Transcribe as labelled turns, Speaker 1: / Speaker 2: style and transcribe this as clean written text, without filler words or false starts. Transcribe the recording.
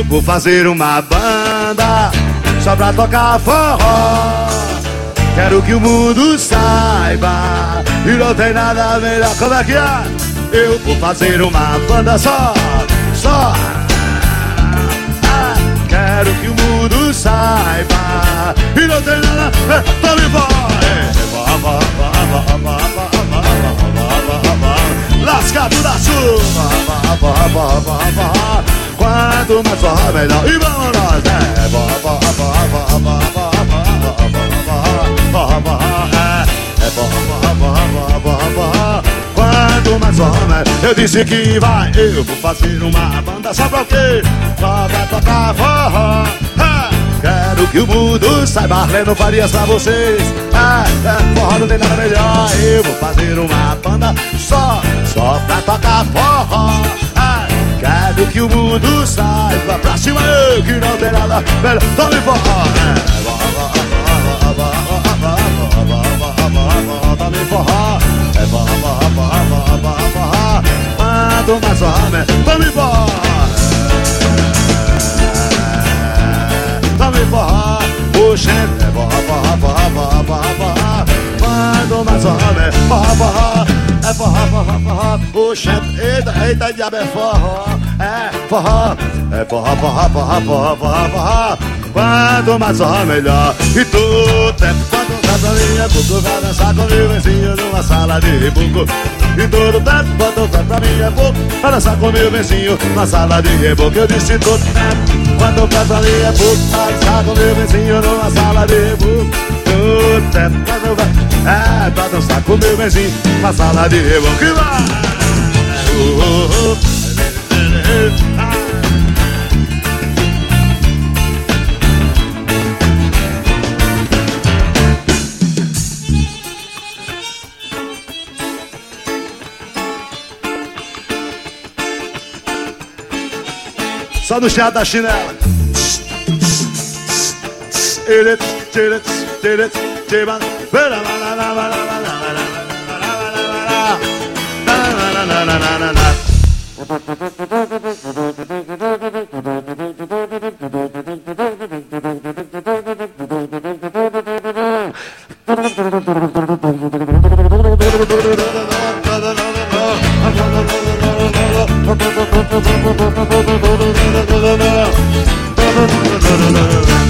Speaker 1: Eu vou fazer uma banda só pra tocar forró. Quero que o mundo saiba e não tem nada melhor. Como é que é? Eu vou fazer uma banda só. Quero que o mundo saiba e não tem nada. Tome lascado da chuva. Quanto mais forró melhor. E vamos nós, quanto mais forró melhor. Eu disse que vai. Eu vou fazer uma banda só pra quê? Só pra tocar forró. Quero que o mundo saiba. Arleno Farias pra vocês. Forró não tem nada melhor. Eu vou fazer uma banda só pra tocar forró. Quero que o mundo saiba. Pra cima eu que não tem nada melhor. Tome forró. Tome forró. Quanto mais forró, tome forró. Tome forró. Puxa, forró. Quanto mais forró, forró. Puxa, eita, diabo, é forró. Forró. Quanto mais forró, melhor. E todo tempo, quando canta minha boca, vai dançar comigo vizinho numa sala de reboco. E todo tempo, quando canta minha boca, vai dançar comigo vizinho numa sala de reboco. Eu disse todo tempo, quando canta minha boca, vai dançar comigo vizinho numa sala de reboco. Todo tempo, quando vai, pra dançar com meu vizinho na sala de reboco. Que vai! Só no chá da chinela.